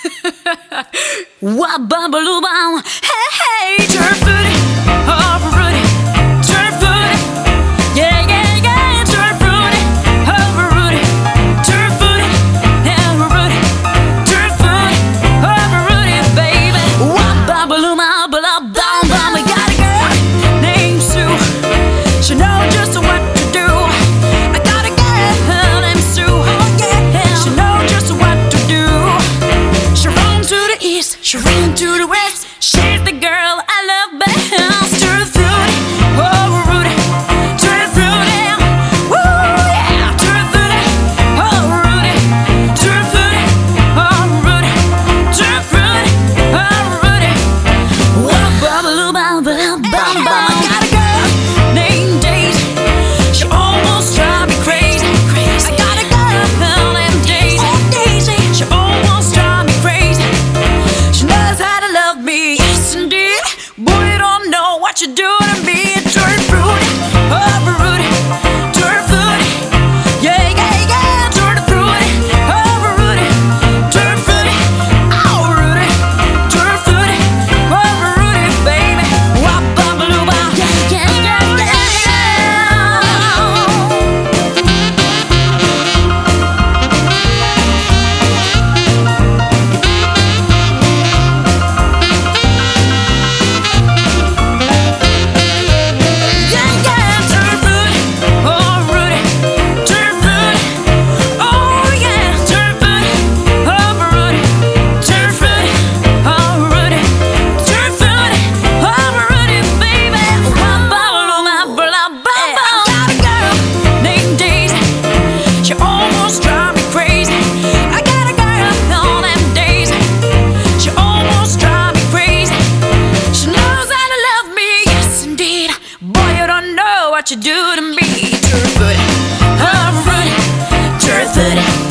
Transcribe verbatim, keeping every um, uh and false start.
Wah-bum-ba-loo-bum. Hey, hey, turf-footed, over-rooted, turf-footed. Yeah, yeah, yeah, turf-footed, over-rooted, turf-footed, over-rooted, turf-footed, over-rooted, baby. Wah-bum-ba-loo-bum, ba-la-bum-bum. We got a girl named Sue. She knows just what to do. I got a girl named Sue. Oh, yeah. She knows just what to do. She runs to the east, she runs to the west. She's the girl I love best. Turf-footed, over-rooted, turf-footed. Woo, yeah. Turf-footed, over-rooted, turf-footed, over-rooted, turf-footed, over-rooted. Wah-bum-ba-loo-bum-ba-lum-bum-bum. I got a girl named Daisy. She almost drives me crazy. I got a girl named Daisy. She almost drives me crazy. She knows how to love me, yes indeed. Boy, you don't know what you do to me. Turf-footed, over-rooted, turf-footed. Yeah, yeah, yeah. Turf-footed, over-rooted, turf-footed, over-rooted, turf-footed, over-rooted, baby. Wah-bum-ba-loo-bum. Yeah, yeah, yeah, yeah. Yeah, yeah, turf-footed, over-rooted, turf-footed. Oh, yeah, turf-footed, over-rooted, turf-footed, over-rooted, turf-footed, over-rooted, baby. Wah-bum-ba-loo-bum-ba-lum-bum. I got a girl named Daisy. She almost drives me crazy. I got a girl named Daisy. She almost drives me crazy. She knows how to love me, yes indeed. Boy, you don't know what you do to me. Turf-footed, over-rooted, turf-footed.